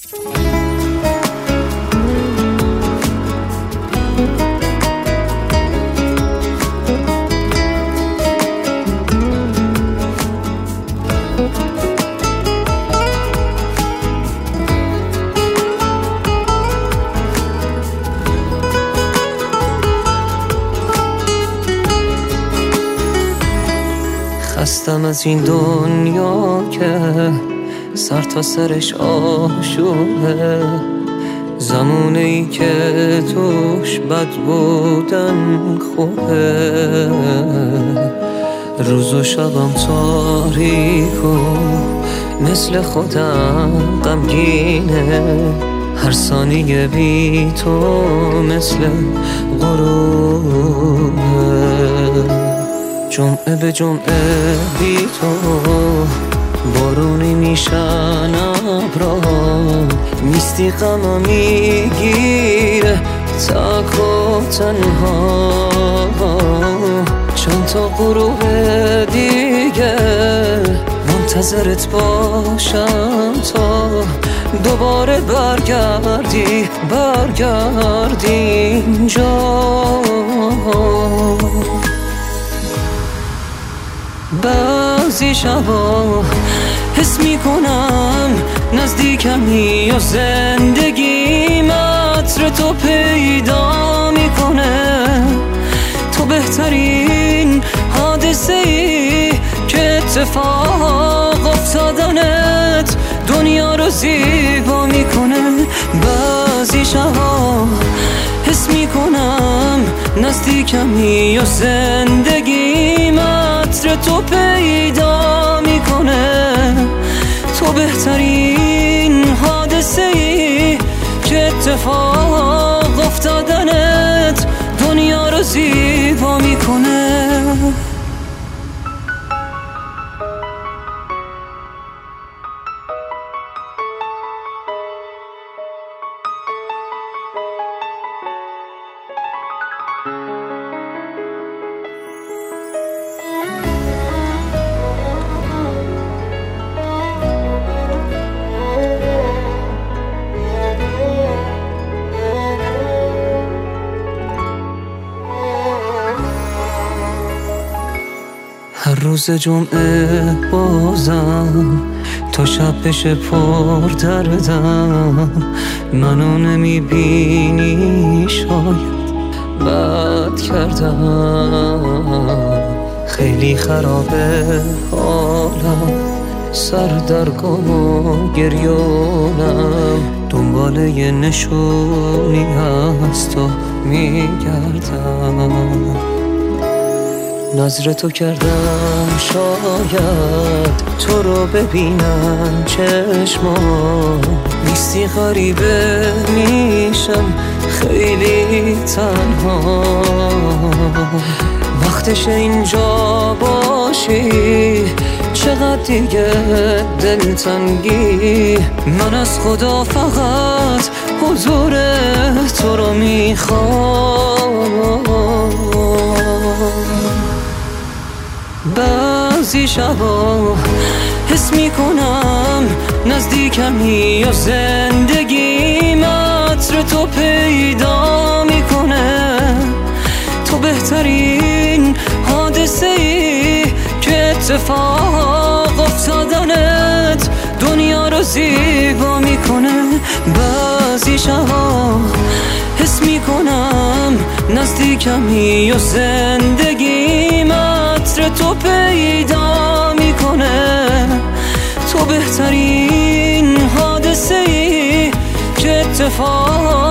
خستم از این دنیا که سر تا سرش آشوبه، زمونه ای که توش بد بودن خوبه، روز و شبم تاریک و مثل خودم غمگینه، هر ثانیه بی تو مثل غروبه، جمعه به جمعه بی تو بارونی میشن ابرام، نیستی غمم میگیره تک و تنها، چند تا غروب دیگه منتظرت باشم تا دوباره برگردی اینجا. بعضی شبا حس میکنم نزدیکمی و زندگیم عطر تو پیدا میکنه، تو بهترین حادثه ای که اتفاق افتادنت دنیا رو زیبا میکنه. بعضی شبا حس میکنم نزدیکمی و زندگیم عطر تو پیدا میکنه، تو بهترین حادثه ای که اتفاق افتادنت دنیا رو زیبا میکنه. هر روز جمعه بازم تا شب بشه پر دردم، منو نمیبینی شاید بد کردم، خیلی خرابه حالم سر در گم و گریونم، دنبال یه نشونی از تو میگردم، نظر تو کردم شاید تو رو ببینم چشمام، نیستی غریبه میشم خیلی تنها، وقتش اینجا باشی چقدر دیگه دلتنگی، من از خدا فقط حضور تو رو میخوام. بعضی شبا حس میکنم نزدیکمی و زندگیم عطر تو پیدا میکنه، تو بهترین حادثه ای که اتفاق افتادنت دنیا رو زیبا میکنه. بعضی شبا حس میکنم نزدیکمی و زندگیم عطر تو پیدا میکنه، تو بهترین حادثه ای که اتفاق